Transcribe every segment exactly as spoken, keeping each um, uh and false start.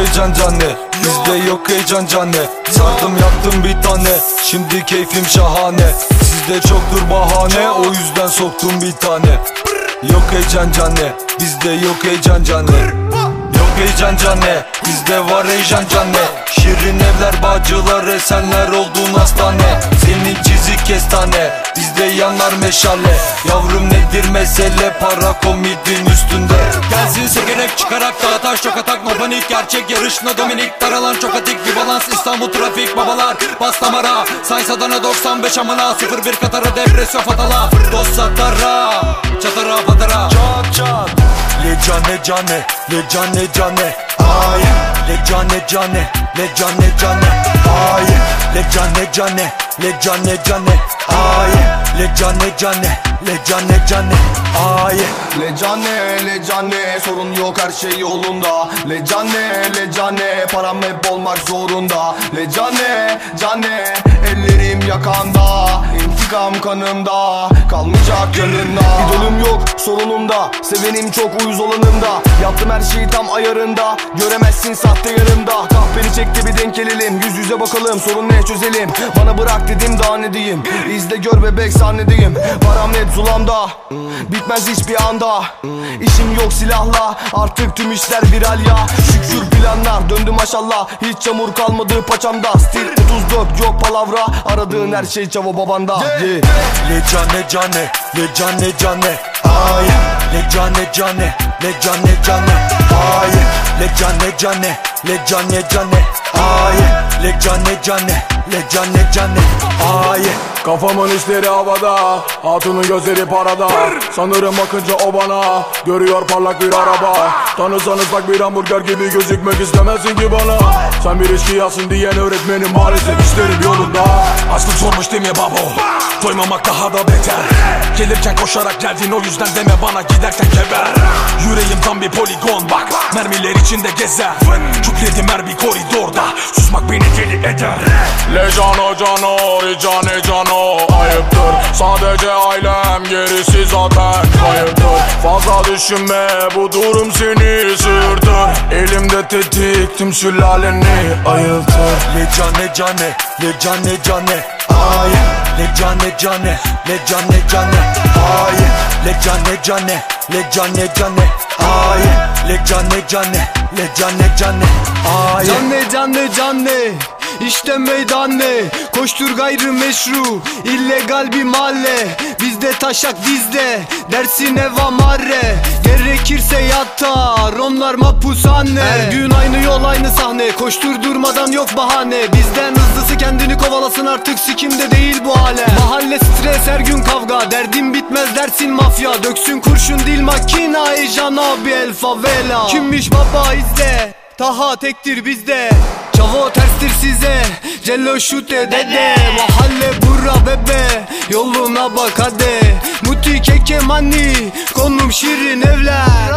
heyecan canne, bizde yok heyecan canne. Sardım yaktım bir tane, şimdi keyfim şahane. Sizde çoktur bahane, o yüzden soktum bir tane. Yok heyecan canne, bizde yok heyecan canne. Yok heyecan canne, bizde var heyecan canne. Şirin evler, bacılar, esenler oldun hastane. Senin çizik kestane, bizde yanar meşale. Yavrum nedir mesele, para komidin üstünde. Gelsin sekerek çıkarak dağıtaş çok atak. No panik, gerçek yarışına dominik. Daralan çok atik bir balans, İstanbul trafik babalar. Bas damara, Sayns Adana doksan beş amına. sıfır bir Katar'a depresyon fatala. Dost satara, çatara patara. Çat çat. Le cane cane, le cane cane. Ay, le cane cane, le cane cane. Ay, le cane cane, le cane cane. Ay, le cane cane, le cane cane. Ay, Le cane, le cane, sorun yok her şey yolunda. Le cane, le cane, param hep olmak zorunda. Le cane, cane, ellerim yakanda. İntikam kanımda, kalmayacak yanında. İdolüm yok sorunumda, sevenim çok uyuz olanımda. Yaptım her şeyi tam ayarında, göremezsin sahte yanımda. Kahpeni çekti bir denk gelelim, yüz yüze bakalım, sorun ne çözelim. Bana bırak dedim daha ne diyeyim, İzle gör bebek sahnedeyim. Param net zulamda, bitmez hiçbir anda. İşim yok silahla, artık tüm işler viral ya. Şükür planlar döndü maşallah, hiç çamur kalmadı paçamda. Stil otuz dört yok palavra, aradığın her şey çavo babanda. Yeah. Yeah. le cane cane, le cane cane. Ay, le cane cane, le cane cane. Ay, le cane cane, le cane cane. Ay, le cane cane, le cane cane. Ay. Kafamın işleri havada, hatunun gözleri parada. Sanırım bakınca o bana, görüyor parlak bir araba. Tanısanız bak bir hamburger gibi gözükmek istemezsin ki bana. Sen bir eşkıyasın diyen öğretmenim, maalesef işlerim yolunda. Aslım sormuş değil mi babo, doymamak daha da beter. Gelirken koşarak geldin, o yüzden deme bana giderken geber. Yüreğim tam bir poligon bak, mermiler içinde gezer. Şükredim her bir koridorda, susmak beni deli eder. Le cano cano, ricane cano, ayıptır. Sadece ailem, gerisi zaten kayıptır. Fazla düşünme, bu durum seni sırtır. Elimde tetik, tüm sülaleni ayıltır. Le cane cane, le cane cane. Ay, le cane cane, le cane cane. Ay, le cane cane, le cane cane. Ay, le cane cane, le cane cane. Ay. Canne canne canne, İşte meydan ne? Koştur gayri meşru, illegal bir mahalle. Bizde taşak dizde, dersin eva marre. Gerekirse yatar, onlar mapushane. Her gün aynı yol aynı sahne, koştur durmadan yok bahane. Bizden hızlısı kendini kovalasın, artık sikimde değil bu hale. Mahalle stres, her gün kavga, derdim bitmez dersin mafya. Döksün kurşun dil makina, heyecan abi el favela. Kimmiş baba izle, Taha tektir bizde. Çavo terstir size, Cello şute dede. Mahalle bura bebe, yoluna bak hadi. Muti keke mani, konum şirin evler.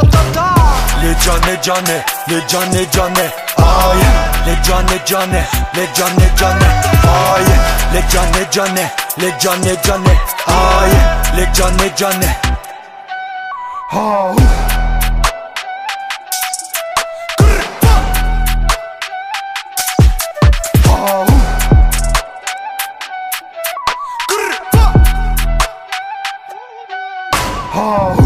Le cane cane, le cane cane. Ay, le cane cane, le cane cane. Ay, le cane cane, le cane cane. Ay, le cane cane. Ha. Oh.